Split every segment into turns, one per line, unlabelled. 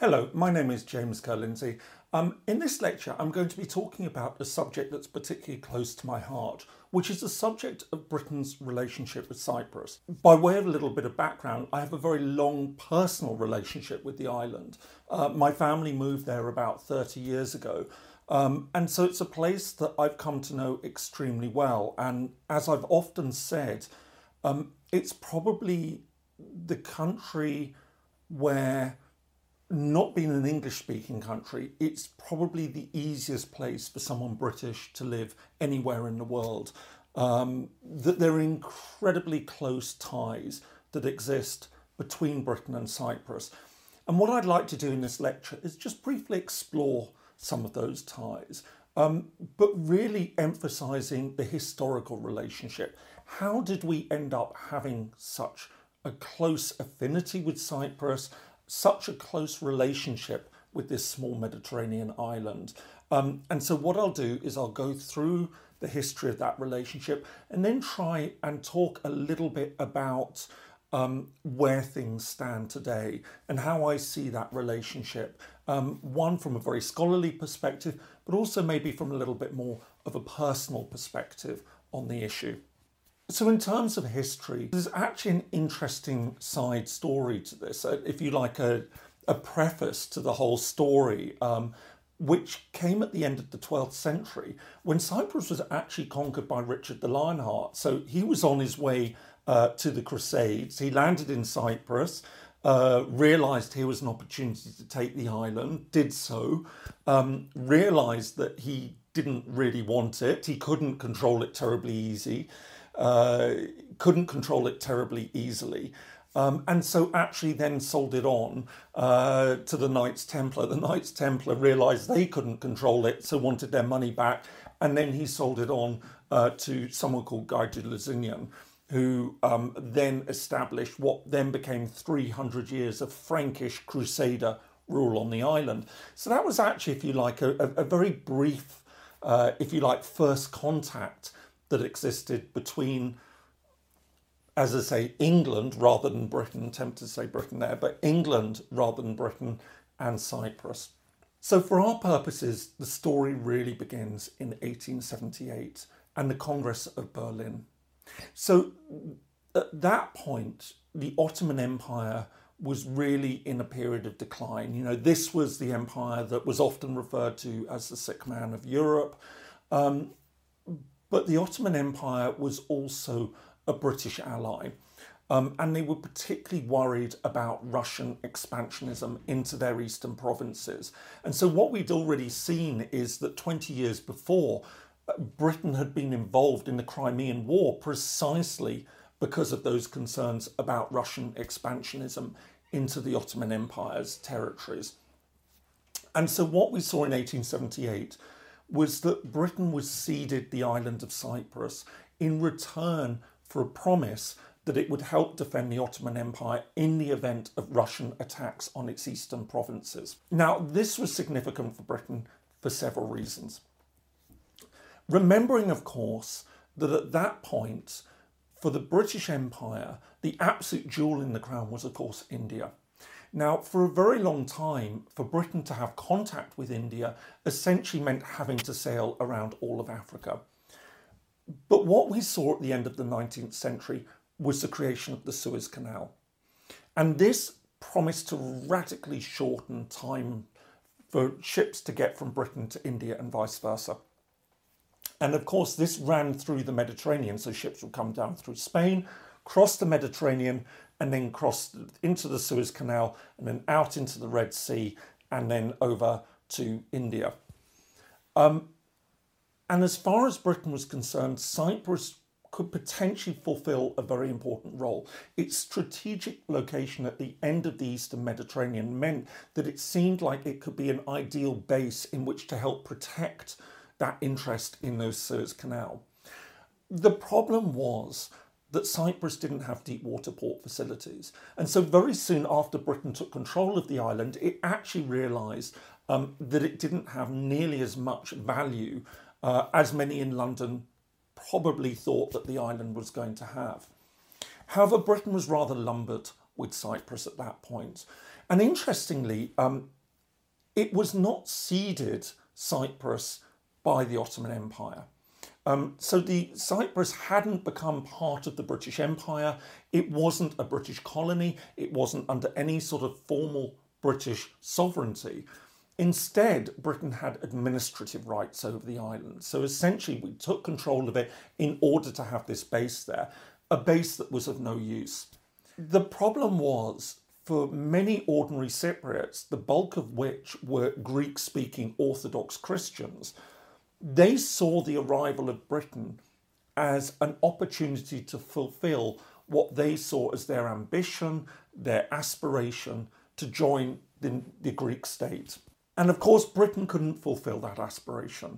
Hello, my name is James Kerr-Lindsay. In this lecture, I'm going to be talking about a subject that's particularly close to my heart, which is the subject of Britain's relationship with Cyprus. By way of a little bit of background, I have a very long personal relationship with the island. My family moved there about 30 years ago, and so it's a place that I've come to know extremely well. And as I've often said, it's probably the country where, not being an English-speaking country, it's probably the easiest place for someone British to live anywhere in the world. That there are incredibly close ties that exist between Britain and Cyprus. And what I'd like to do in this lecture is just briefly explore some of those ties, but really emphasising the historical relationship. How did we end up having such a close affinity with Cyprus, such a close relationship with this small Mediterranean island? And so what I'll do is I'll go through the history of that relationship and then try and talk a little bit about where things stand today and how I see that relationship. One, from a very scholarly perspective, but also maybe from a little bit more of a personal perspective on the issue. So in terms of history, there's actually an interesting side story to this, if you like, a preface to the whole story, which came at the end of the 12th century when Cyprus was actually conquered by Richard the Lionheart. So he was on his way to the Crusades. He landed in Cyprus, realised here was an opportunity to take the island, did so, realised that he didn't really want it. He couldn't control it terribly easily. And so actually then sold it on to the Knights Templar. The Knights Templar realised they couldn't control it, so wanted their money back, and then he sold it on to someone called Guy de Lusignan, who then established what then became 300 years of Frankish Crusader rule on the island. So that was actually, if you like, a very brief, if you like, first contact that existed between, as I say, England rather than Britain, tempted to say Britain there, but England rather than Britain and Cyprus. So for our purposes, the story really begins in 1878 and the Congress of Berlin. So at that point, the Ottoman Empire was really in a period of decline. You know, this was the empire that was often referred to as the sick man of Europe. But the Ottoman Empire was also a British ally, and they were particularly worried about Russian expansionism into their eastern provinces. And so what we'd already seen is that 20 years before, Britain had been involved in the Crimean War precisely because of those concerns about Russian expansionism into the Ottoman Empire's territories. And so what we saw in 1878 was that Britain was ceded the island of Cyprus in return for a promise that it would help defend the Ottoman Empire in the event of Russian attacks on its eastern provinces. Now, this was significant for Britain for several reasons. Remembering, of course, that at that point, for the British Empire, the absolute jewel in the crown was, of course, India. Now, for a very long time, for Britain to have contact with India essentially meant having to sail around all of Africa. But what we saw at the end of the 19th century was the creation of the Suez Canal. And this promised to radically shorten time for ships to get from Britain to India and vice versa. And of course, this ran through the Mediterranean, so ships would come down through Spain, cross the Mediterranean, and then cross into the Suez Canal, and then out into the Red Sea, and then over to India. And as far as Britain was concerned, Cyprus could potentially fulfill a very important role. Its strategic location at the end of the Eastern Mediterranean meant that it seemed like it could be an ideal base in which to help protect that interest in those Suez Canal. The problem was that Cyprus didn't have deep water port facilities. And so very soon after Britain took control of the island, it actually realised that it didn't have nearly as much value as many in London probably thought that the island was going to have. However, Britain was rather lumbered with Cyprus at that point. And interestingly, it was not ceded Cyprus by the Ottoman Empire. So the Cyprus hadn't become part of the British Empire. It wasn't a British colony. It wasn't under any sort of formal British sovereignty. Instead, Britain had administrative rights over the island. So essentially, we took control of it in order to have this base there, a base that was of no use. The problem was, for many ordinary Cypriots, the bulk of which were Greek-speaking Orthodox Christians, they saw the arrival of Britain as an opportunity to fulfill what they saw as their ambition, their aspiration to join the Greek state. And of course, Britain couldn't fulfill that aspiration.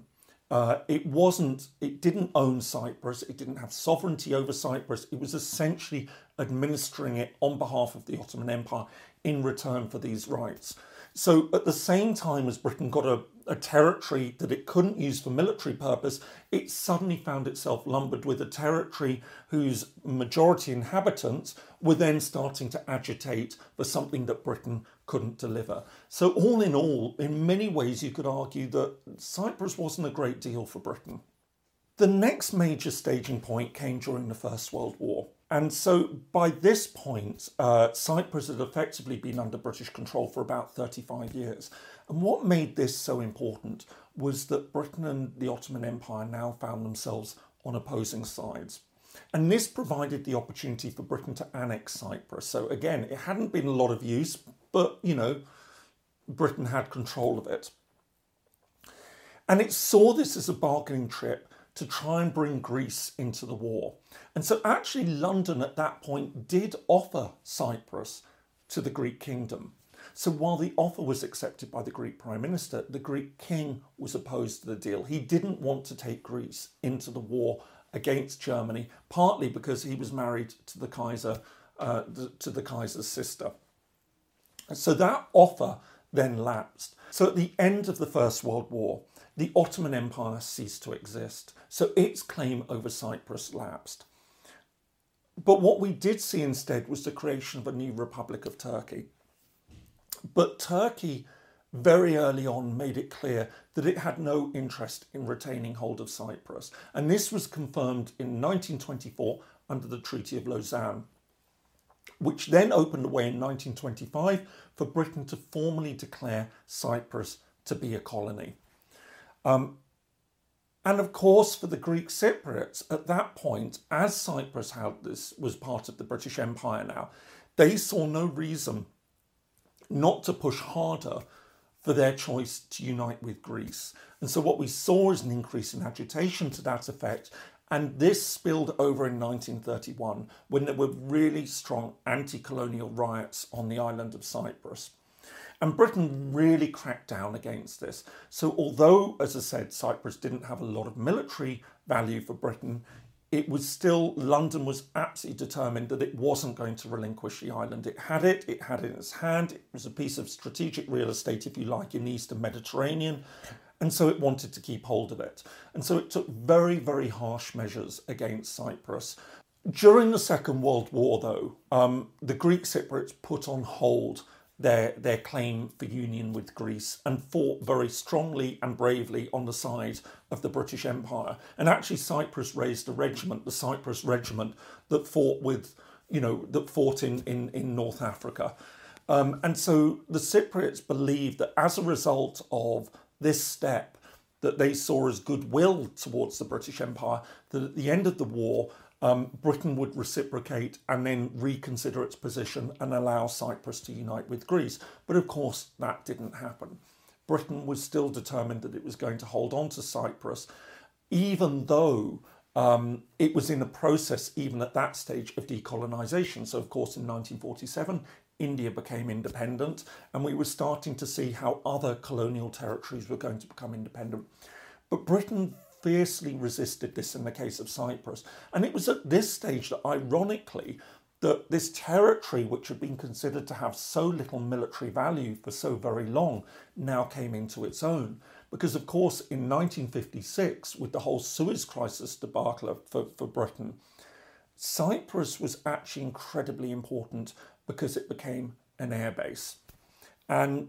It didn't own Cyprus, it didn't have sovereignty over Cyprus, it was essentially administering it on behalf of the Ottoman Empire in return for these rights. So at the same time as Britain got a territory that it couldn't use for military purpose, it suddenly found itself lumbered with a territory whose majority inhabitants were then starting to agitate for something that Britain couldn't deliver. So all, in many ways you could argue that Cyprus wasn't a great deal for Britain. The next major staging point came during the First World War. And so by this point, Cyprus had effectively been under British control for about 35 years. And what made this so important was that Britain and the Ottoman Empire now found themselves on opposing sides. And this provided the opportunity for Britain to annex Cyprus. So again, it hadn't been a lot of use, but, Britain had control of it. And it saw this as a bargaining chip to try and bring Greece into the war. And so actually London at that point did offer Cyprus to the Greek kingdom. So while the offer was accepted by the Greek Prime Minister, the Greek king was opposed to the deal. He didn't want to take Greece into the war against Germany, partly because he was married to the Kaiser, to the Kaiser's sister. So that offer then lapsed. So at the end of the First World War, the Ottoman Empire ceased to exist. So its claim over Cyprus lapsed. But what we did see instead was the creation of a new Republic of Turkey. But Turkey very early on made it clear that it had no interest in retaining hold of Cyprus. And this was confirmed in 1924 under the Treaty of Lausanne, which then opened the way in 1925 for Britain to formally declare Cyprus to be a colony. And of course, for the Greek Cypriots at that point, as Cyprus was part of the British Empire now, they saw no reason not to push harder for their choice to unite with Greece. And so what we saw is an increase in agitation to that effect. And this spilled over in 1931 when there were really strong anti-colonial riots on the island of Cyprus. And Britain really cracked down against this. So although, as I said, Cyprus didn't have a lot of military value for Britain, London was absolutely determined that it wasn't going to relinquish the island. It had it in its hand. It was a piece of strategic real estate, if you like, in the Eastern Mediterranean. And so it wanted to keep hold of it. And so it took very, very harsh measures against Cyprus. During the Second World War, though, the Greek Cypriots put on hold their claim for union with Greece and fought very strongly and bravely on the side of the British Empire. And actually Cyprus raised a regiment, the Cyprus Regiment, that fought in North Africa. And so the Cypriots believed that as a result of this step that they saw as goodwill towards the British Empire, that at the end of the war, Britain would reciprocate and then reconsider its position and allow Cyprus to unite with Greece. But of course, that didn't happen. Britain was still determined that it was going to hold on to Cyprus, even though it was in the process, even at that stage, of decolonisation. So of course, in 1947, India became independent, and we were starting to see how other colonial territories were going to become independent. But Britain fiercely resisted this in the case of Cyprus. And it was at this stage that, ironically, that this territory, which had been considered to have so little military value for so very long, now came into its own. Because, of course, in 1956, with the whole Suez Crisis debacle for Britain, Cyprus was actually incredibly important because it became an airbase. And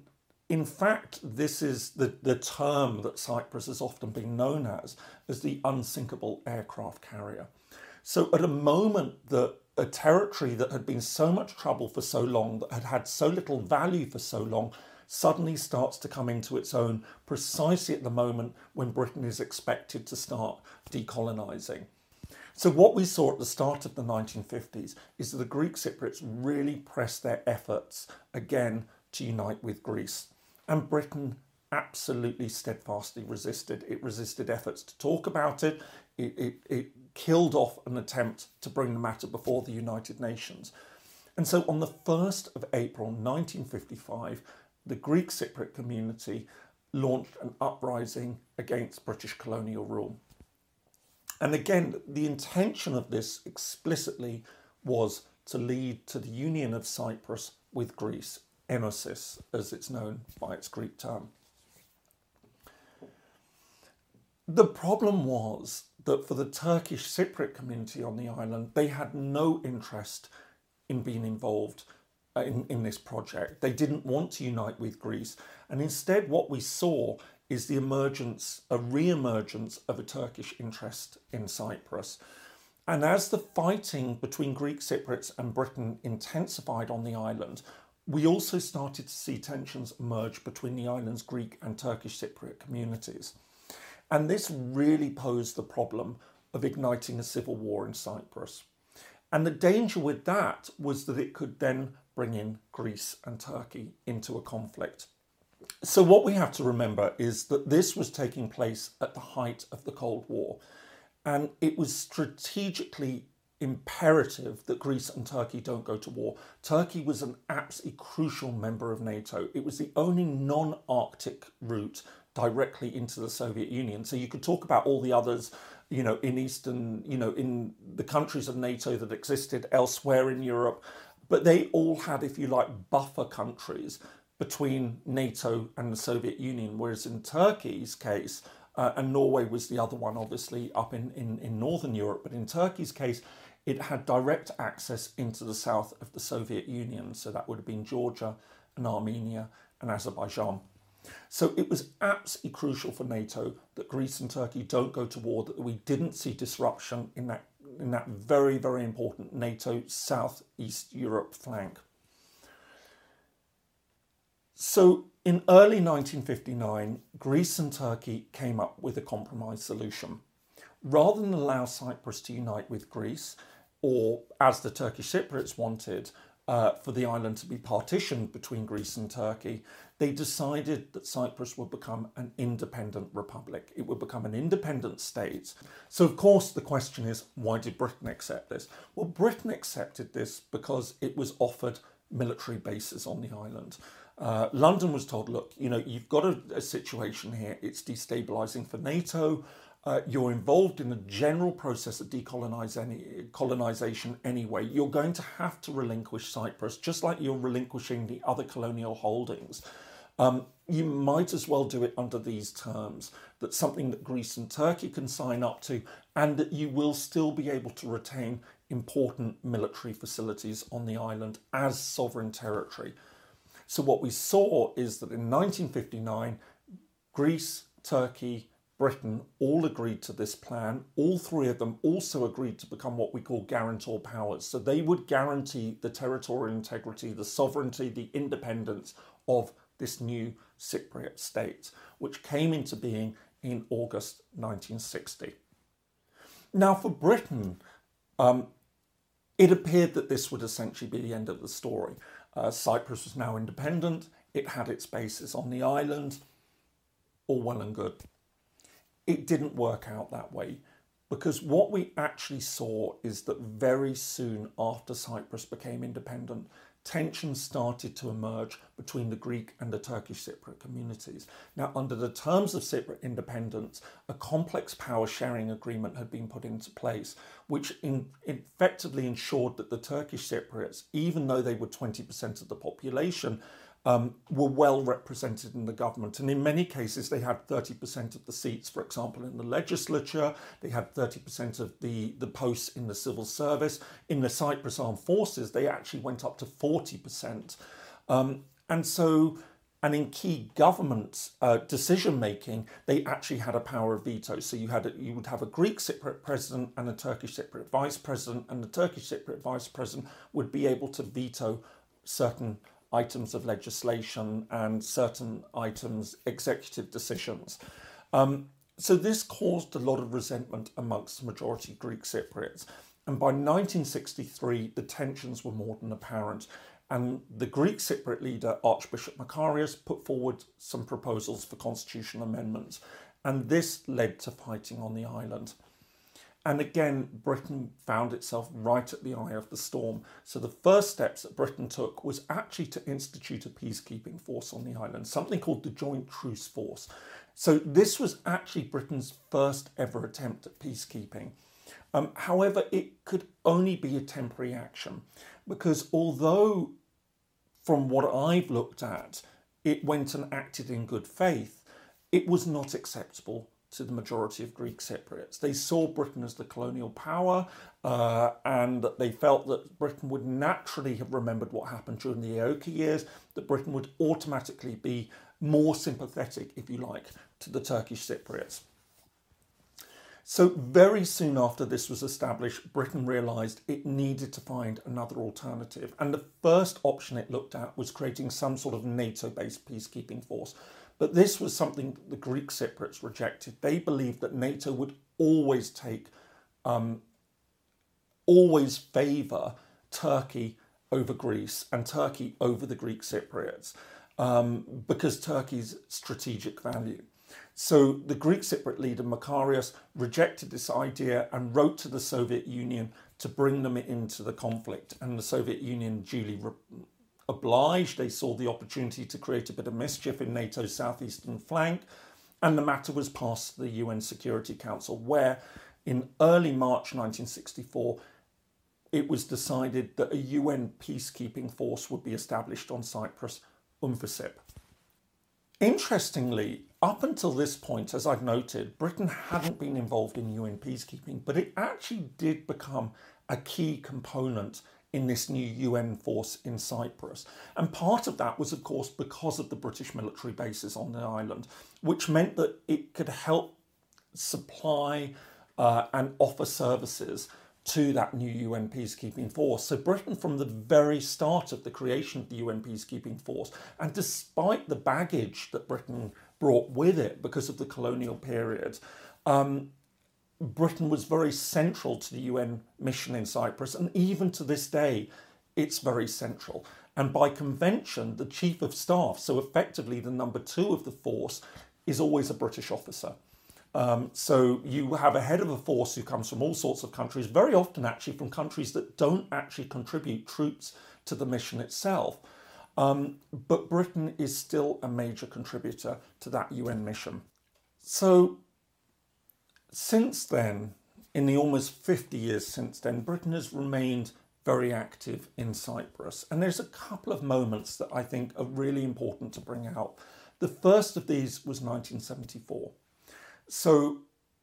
In fact, this is the term that Cyprus has often been known as the unsinkable aircraft carrier. So at a moment that a territory that had been so much trouble for so long, that had had so little value for so long, suddenly starts to come into its own precisely at the moment when Britain is expected to start decolonising. So what we saw at the start of the 1950s is that the Greek Cypriots really pressed their efforts again to unite with Greece. And Britain absolutely steadfastly resisted. It resisted efforts to talk about it. It killed off an attempt to bring the matter before the United Nations. And so on the 1st of April 1955, the Greek Cypriot community launched an uprising against British colonial rule. And again, the intention of this explicitly was to lead to the union of Cyprus with Greece, Enosis, as it's known by its Greek term. The problem was that for the Turkish Cypriot community on the island, they had no interest in being involved in this project. They didn't want to unite with Greece. And instead, what we saw is the re-emergence of a Turkish interest in Cyprus. And as the fighting between Greek Cypriots and Britain intensified on the island, we also started to see tensions emerge between the island's Greek and Turkish Cypriot communities. And this really posed the problem of igniting a civil war in Cyprus. And the danger with that was that it could then bring in Greece and Turkey into a conflict. So what we have to remember is that this was taking place at the height of the Cold War, and it was strategically imperative that Greece and Turkey don't go to war. Turkey was an absolutely crucial member of NATO. It was the only non-Arctic route directly into the Soviet Union. So you could talk about all the others, in Eastern, in the countries of NATO that existed elsewhere in Europe, but they all had, if you like, buffer countries between NATO and the Soviet Union, whereas in Turkey's case, and Norway was the other one, obviously, up in Northern Europe, but in Turkey's case, it had direct access into the south of the Soviet Union. So that would have been Georgia and Armenia and Azerbaijan. So it was absolutely crucial for NATO that Greece and Turkey don't go to war, that we didn't see disruption in that very, very important NATO Southeast Europe flank. So in early 1959, Greece and Turkey came up with a compromise solution. Rather than allow Cyprus to unite with Greece, or as the Turkish Cypriots wanted, for the island to be partitioned between Greece and Turkey, they decided that Cyprus would become an independent republic. It would become an independent state. So, of course, the question is, why did Britain accept this? Well, Britain accepted this because it was offered military bases on the island. London was told, look, you've got a situation here. It's destabilising for NATO. You're involved in a general process of decolonisation anyway. You're going to have to relinquish Cyprus, just like you're relinquishing the other colonial holdings. You might as well do it under these terms. That's something that Greece and Turkey can sign up to, and that you will still be able to retain important military facilities on the island as sovereign territory. So what we saw is that in 1959, Greece, Turkey, Britain all agreed to this plan. All three of them also agreed to become what we call guarantor powers. So they would guarantee the territorial integrity, the sovereignty, the independence of this new Cypriot state, which came into being in August 1960. Now for Britain, it appeared that this would essentially be the end of the story. Cyprus was now independent. It had its bases on the island. All well and good. It didn't work out that way, because what we actually saw is that very soon after Cyprus became independent, tensions started to emerge between the Greek and the Turkish Cypriot communities. Now, under the terms of Cypriot independence, a complex power sharing agreement had been put into place, which effectively ensured that the Turkish Cypriots, even though they were 20% of the population, were well represented in the government. And in many cases, they had 30% of the seats, for example, in the legislature. They had 30% of the posts in the civil service. In the Cyprus Armed Forces, they actually went up to 40%. And so And in key government decision making, they actually had a power of veto. So you would have a Greek Cypriot president and a Turkish Cypriot vice president, and the Turkish Cypriot vice president would be able to veto certain items of legislation and certain items, executive decisions. So this caused a lot of resentment amongst the majority Greek Cypriots. And by 1963, the tensions were more than apparent. And the Greek Cypriot leader, Archbishop Makarios, put forward some proposals for constitutional amendments. And this led to fighting on the island. And again, Britain found itself right at the eye of the storm. So the first steps that Britain took was actually to institute a peacekeeping force on the island, something called the Joint Truce Force. So this was actually Britain's first ever attempt at peacekeeping. However, it could only be a temporary action because although from what I've looked at, it went and acted in good faith, it was not acceptable to the majority of Greek Cypriots. They saw Britain as the colonial power and they felt that Britain would naturally have remembered what happened during the Aoki years, that Britain would automatically be more sympathetic, if you like, to the Turkish Cypriots. So very soon after this was established, Britain realised it needed to find another alternative. And the first option it looked at was creating some sort of NATO-based peacekeeping force. But this was something the Greek Cypriots rejected. They believed that NATO would always always favour Turkey over Greece and Turkey over the Greek Cypriots because Turkey's strategic value. So the Greek Cypriot leader Makarios rejected this idea and wrote to the Soviet Union to bring them into the conflict. And the Soviet Union duly obliged. They saw the opportunity to create a bit of mischief in NATO's southeastern flank. And the matter was passed to the UN Security Council, where in early March 1964, it was decided that a UN peacekeeping force would be established on Cyprus, UNFICYP. Interestingly, up until this point, as I've noted, Britain hadn't been involved in UN peacekeeping, but it actually did become a key component in this new UN force in Cyprus. And part of that was, of course, because of the British military bases on the island, which meant that it could help supply and offer services to that new UN peacekeeping force. So Britain, from the very start of the creation of the UN peacekeeping force, and despite the baggage that Britain brought with it because of the colonial period, Britain was very central to the UN mission in Cyprus, and even to this day, it's very central. And by convention, the Chief of Staff, so effectively the number 2 of the force, is always a British officer. So you have a head of a force who comes from all sorts of countries, very often actually from countries that don't actually contribute troops to the mission itself. But Britain is still a major contributor to that UN mission. So since then, in the almost 50 years since then, Britain has remained very active in Cyprus. And there's a couple of moments that I think are really important to bring out. The first of these was 1974. So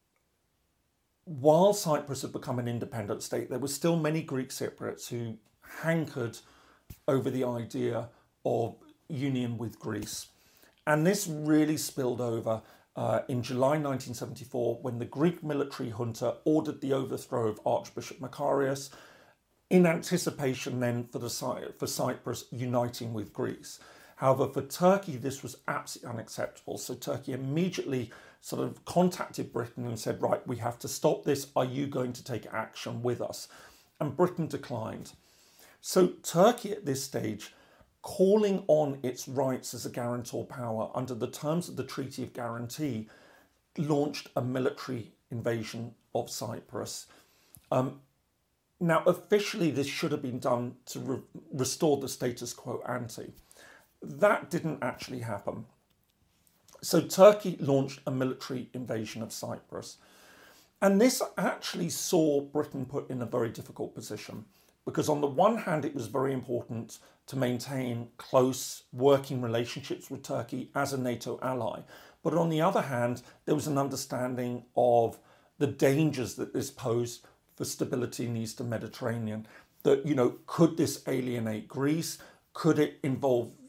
while Cyprus had become an independent state, there were still many Greek Cypriots who hankered over the idea of union with Greece. And this really spilled over in July 1974 when the Greek military junta ordered the overthrow of Archbishop Makarios in anticipation then for Cyprus uniting with Greece. However, for Turkey, this was absolutely unacceptable. So Turkey immediately sort of contacted Britain and said, right, we have to stop this. Are you going to take action with us? And Britain declined. So Turkey at this stage, calling on its rights as a guarantor power under the terms of the Treaty of Guarantee, launched a military invasion of Cyprus. Now, officially, this should have been done to restore the status quo ante. That didn't actually happen. So Turkey launched a military invasion of Cyprus. And this actually saw Britain put in a very difficult position because on the one hand, it was very important to maintain close working relationships with Turkey as a NATO ally. But on the other hand, there was an understanding of the dangers that this posed for stability in the Eastern Mediterranean. That, could this alienate Greece? Could it involve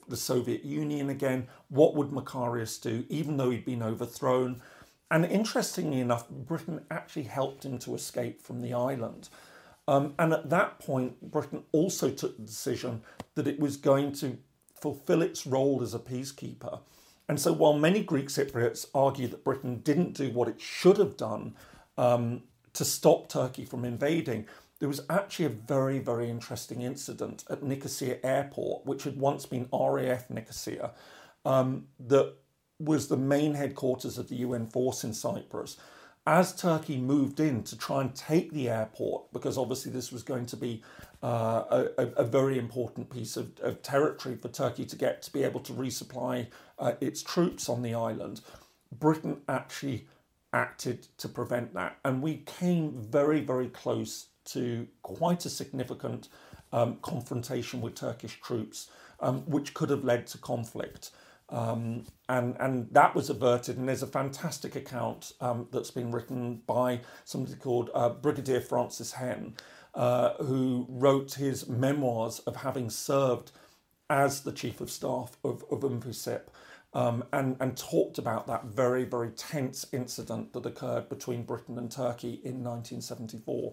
the Soviet Union again. What would Makarios do, even though he'd been overthrown? And interestingly enough, Britain actually helped him to escape from the island. And at that point, Britain also took the decision that it was going to fulfill its role as a peacekeeper. And so while many Greek Cypriots argue that Britain didn't do what it should have done to stop Turkey from invading, there was actually a very, very interesting incident at Nicosia Airport, which had once been RAF Nicosia, that was the main headquarters of the UN force in Cyprus. As Turkey moved in to try and take the airport, because obviously this was going to be a very important piece of territory for Turkey to be able to resupply its troops on the island, Britain actually acted to prevent that. And we came very, very close to quite a significant confrontation with Turkish troops, which could have led to conflict. And that was averted, and there's a fantastic account that's been written by somebody called Brigadier Francis Henn, who wrote his memoirs of having served as the Chief of Staff of UNFICYP, and talked about that very, very tense incident that occurred between Britain and Turkey in 1974.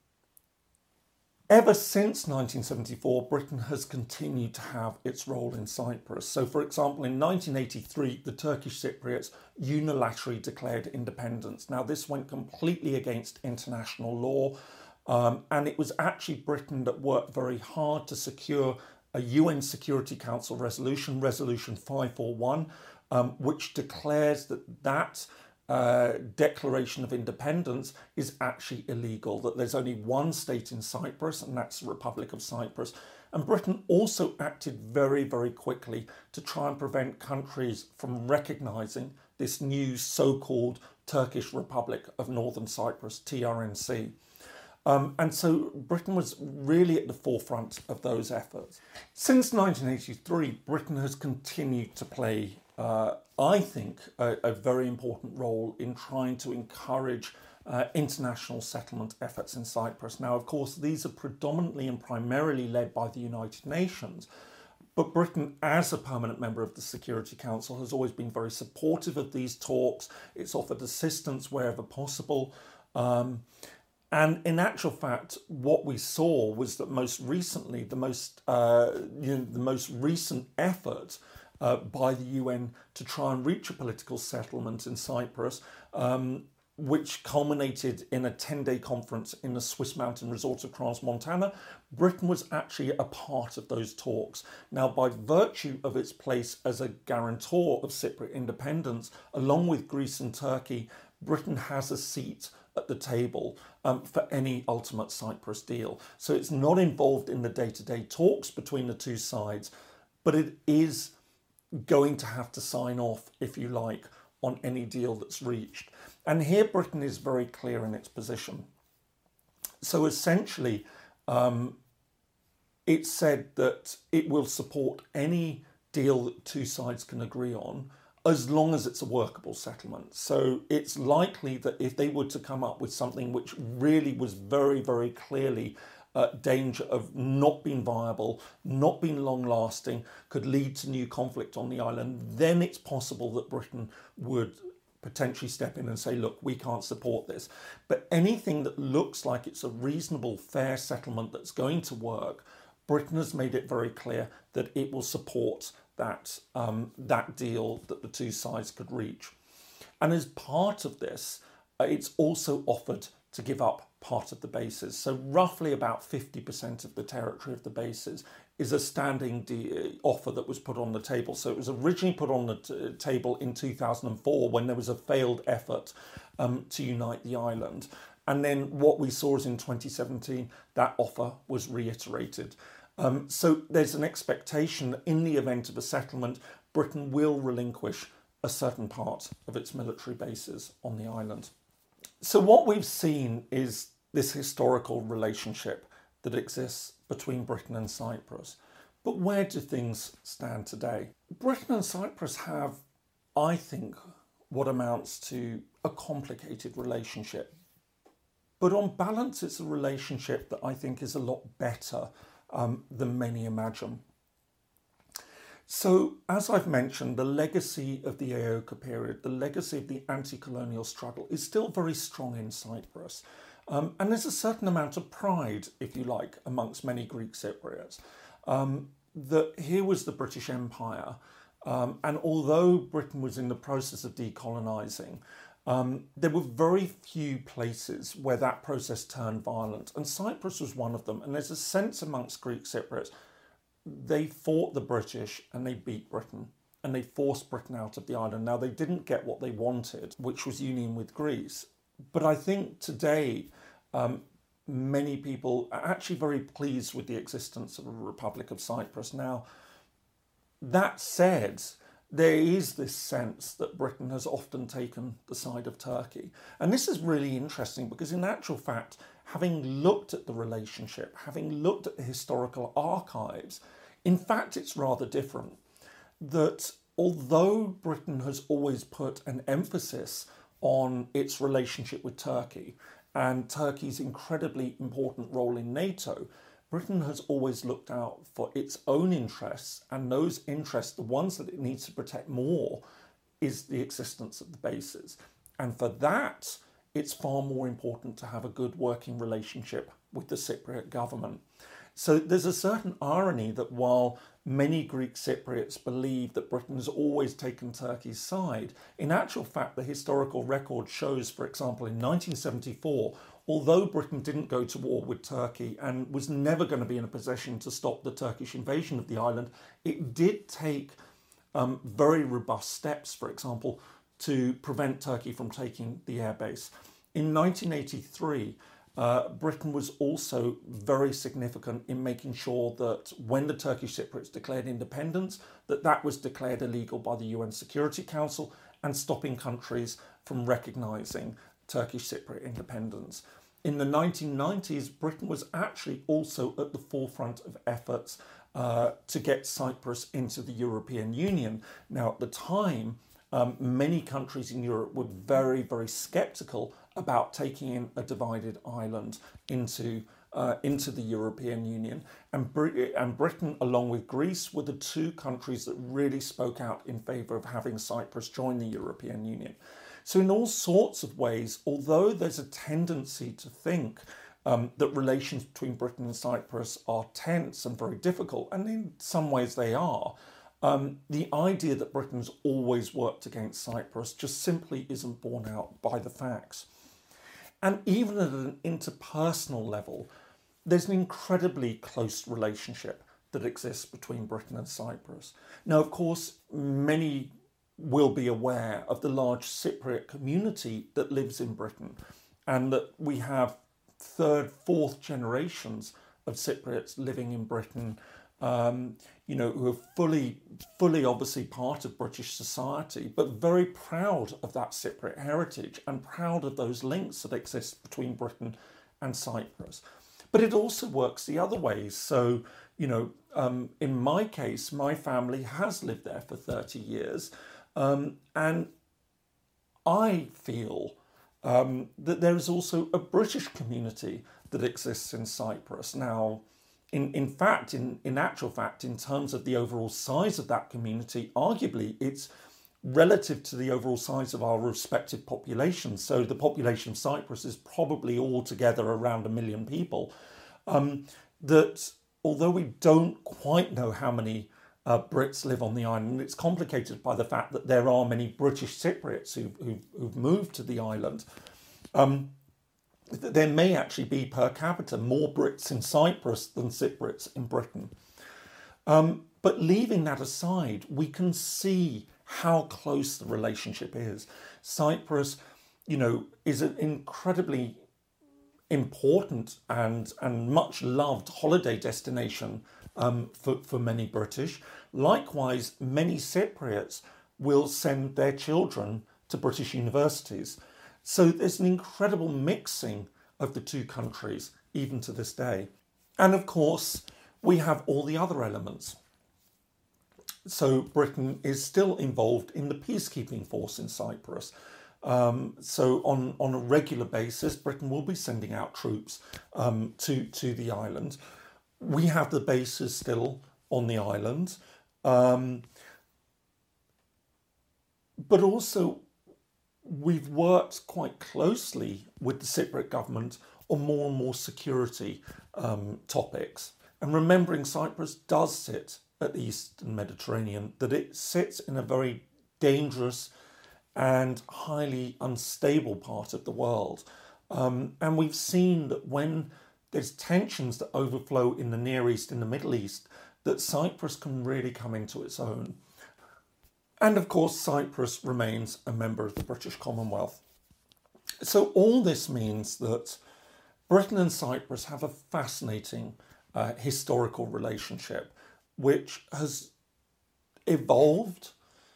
Ever since 1974, Britain has continued to have its role in Cyprus. So, for example, in 1983, the Turkish Cypriots unilaterally declared independence. Now, this went completely against international law, and it was actually Britain that worked very hard to secure a UN Security Council resolution, Resolution 541, which declares that declaration of independence is actually illegal, that there's only one state in Cyprus, and that's the Republic of Cyprus. And Britain also acted very, very quickly to try and prevent countries from recognising this new so-called Turkish Republic of Northern Cyprus, TRNC. And so Britain was really at the forefront of those efforts. Since 1983, Britain has continued to play I think, a very important role in trying to encourage international settlement efforts in Cyprus. Now, of course, these are predominantly and primarily led by the United Nations, but Britain, as a permanent member of the Security Council, has always been very supportive of these talks. It's offered assistance wherever possible. And in actual fact, what we saw was that most recently, the most recent effort by the UN to try and reach a political settlement in Cyprus, which culminated in a 10-day conference in the Swiss mountain resort of Crans-Montana. Britain was actually a part of those talks. Now, by virtue of its place as a guarantor of Cypriot independence, along with Greece and Turkey, Britain has a seat at the table for any ultimate Cyprus deal. So it's not involved in the day-to-day talks between the two sides, but it is going to have to sign off, if you like, on any deal that's reached. And here Britain is very clear in its position. So essentially, it said that it will support any deal that two sides can agree on, as long as it's a workable settlement. So it's likely that if they were to come up with something which really was very, very clearly danger of not being viable, not being long-lasting, could lead to new conflict on the island, then it's possible that Britain would potentially step in and say, look, we can't support this. But anything that looks like it's a reasonable, fair settlement that's going to work, Britain has made it very clear that it will support that deal that the two sides could reach. And as part of this, it's also offered to give up part of the bases. So roughly about 50% of the territory of the bases is a standing offer that was put on the table. So it was originally put on the table in 2004 when there was a failed effort to unite the island. And then what we saw is in 2017, that offer was reiterated. So there's an expectation that in the event of a settlement, Britain will relinquish a certain part of its military bases on the island. So what we've seen is this historical relationship that exists between Britain and Cyprus. But where do things stand today? Britain and Cyprus have, I think, what amounts to a complicated relationship. But on balance, it's a relationship that I think is a lot better than many imagine. So, as I've mentioned, the legacy of the Aoka period, the legacy of the anti-colonial struggle is still very strong in Cyprus. And there's a certain amount of pride, if you like, amongst many Greek Cypriots, that here was the British Empire. And although Britain was in the process of decolonising, there were very few places where that process turned violent. And Cyprus was one of them. And there's a sense amongst Greek Cypriots, they fought the British and they beat Britain and they forced Britain out of the island. Now, they didn't get what they wanted, which was union with Greece. But I think today, many people are actually very pleased with the existence of a Republic of Cyprus. Now, that said, there is this sense that Britain has often taken the side of Turkey. And this is really interesting because, in actual fact, having looked at the relationship, having looked at the historical archives, in fact, it's rather different. That although Britain has always put an emphasis on its relationship with Turkey and Turkey's incredibly important role in NATO, Britain has always looked out for its own interests, and those interests, the ones that it needs to protect more, is the existence of the bases. And for that, it's far more important to have a good working relationship with the Cypriot government. So there's a certain irony that while many Greek Cypriots believe that Britain has always taken Turkey's side, in actual fact, the historical record shows, for example, in 1974, although Britain didn't go to war with Turkey and was never going to be in a position to stop the Turkish invasion of the island, it did take very robust steps, for example, to prevent Turkey from taking the airbase. In 1983, Britain was also very significant in making sure that when the Turkish Cypriots declared independence, that was declared illegal by the UN Security Council and stopping countries from recognising Turkish Cypriot independence. In the 1990s, Britain was actually also at the forefront of efforts to get Cyprus into the European Union. Now, at the time, many countries in Europe were very, very sceptical about taking in a divided island into the European Union. And Britain, along with Greece, were the two countries that really spoke out in favour of having Cyprus join the European Union. So in all sorts of ways, although there's a tendency to think that relations between Britain and Cyprus are tense and very difficult, and in some ways they are, the idea that Britain's always worked against Cyprus just simply isn't borne out by the facts. And even at an interpersonal level, there's an incredibly close relationship that exists between Britain and Cyprus. Now, of course, many will be aware of the large Cypriot community that lives in Britain, and that we have third, fourth generations of Cypriots living in Britain, who are fully obviously part of British society, but very proud of that Cypriot heritage and proud of those links that exist between Britain and Cyprus. But it also works the other way. So, in my case, my family has lived there for 30 years. And I feel that there is also a British community that exists in Cyprus. Now, in actual fact, in terms of the overall size of that community, arguably it's relative to the overall size of our respective populations. So the population of Cyprus is probably altogether around 1 million people. That although we don't quite know how many Brits live on the island, it's complicated by the fact that there are many British Cypriots who've moved to the island. There may actually be per capita more Brits in Cyprus than Cypriots in Britain. But leaving that aside, we can see how close the relationship is. Cyprus, is an incredibly important and much loved holiday destination for many British. Likewise, many Cypriots will send their children to British universities. So there's an incredible mixing of the two countries, even to this day. And of course, we have all the other elements. So Britain is still involved in the peacekeeping force in Cyprus. So on a regular basis, Britain will be sending out troops to the island. We have the bases still on the island. But also, we've worked quite closely with the Cypriot government on more and more security topics. And remembering Cyprus does sit at the Eastern Mediterranean, that it sits in a very dangerous and highly unstable part of the world. And we've seen that when there's tensions that overflow in the Near East, in the Middle East, that Cyprus can really come into its own. And of course, Cyprus remains a member of the British Commonwealth. So all this means that Britain and Cyprus have a fascinating historical relationship, which has evolved.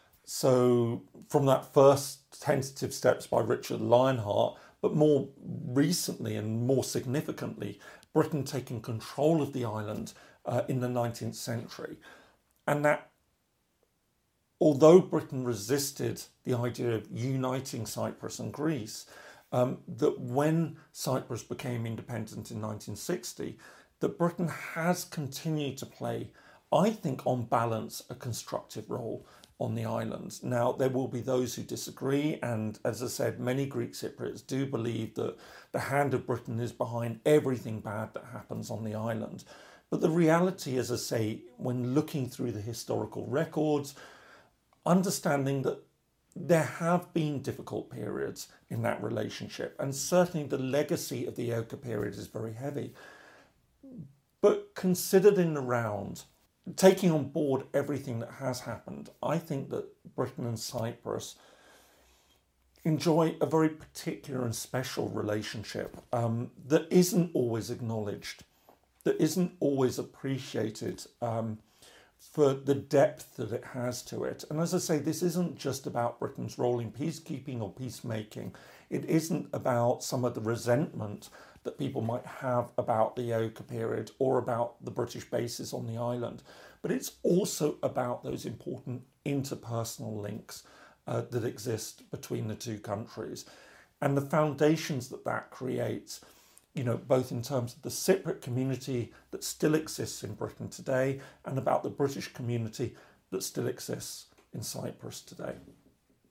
So from that first tentative steps by Richard Lionheart, but more recently and more significantly, Britain taking control of the island in the 19th century. And that, although Britain resisted the idea of uniting Cyprus and Greece, that when Cyprus became independent in 1960, that Britain has continued to play, I think, on balance, a constructive role on the island. Now, there will be those who disagree, and as I said, many Greek Cypriots do believe that the hand of Britain is behind everything bad that happens on the island. But the reality, as I say, when looking through the historical records, understanding that there have been difficult periods in that relationship, and certainly the legacy of the Eoka period is very heavy. But considered in the round, taking on board everything that has happened, I think that Britain and Cyprus enjoy a very particular and special relationship that isn't always acknowledged, that isn't always appreciated for the depth that it has to it. And as I say, this isn't just about Britain's role in peacekeeping or peacemaking. It isn't about some of the resentment that people might have about the Eoka period or about the British bases on the island. But it's also about those important interpersonal links that exist between the two countries and the foundations that that creates, you know, both in terms of the Cypriot community that still exists in Britain today and about the British community that still exists in Cyprus today.